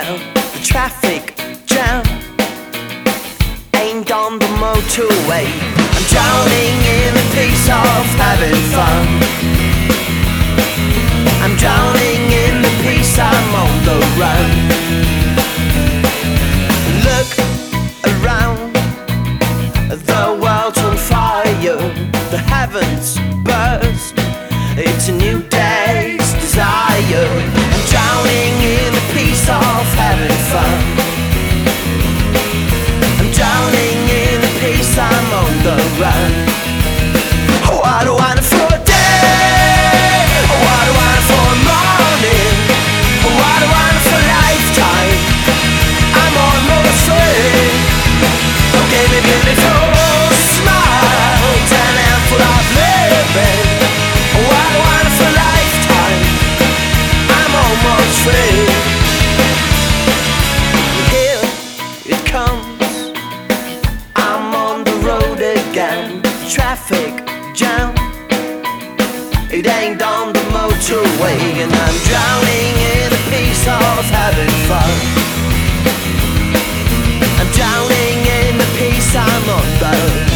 down the traffic jam, aimed on the motorway. I'm drowning in the peace of having fun. I'm drowning in the peace, I'm on the run. Look around, the world's on fire, the heavens burst, it's a new day's desire. I'm drowning in the peace of having fun. I'm drowning in the peace, I'm on the run. Oh, I don't want it for a day, oh, I don't want it for a morning, oh, I don't want it for a lifetime. I'm almost free. Okay, me beautiful smiles and a handful of living. Oh, I don't want it for a lifetime. I'm almost free. Here it comes, I'm on the road again. Traffic jam, it ain't on the motorway, and I'm drowning in the peace of having fun. I'm drowning in the peace, I'm on the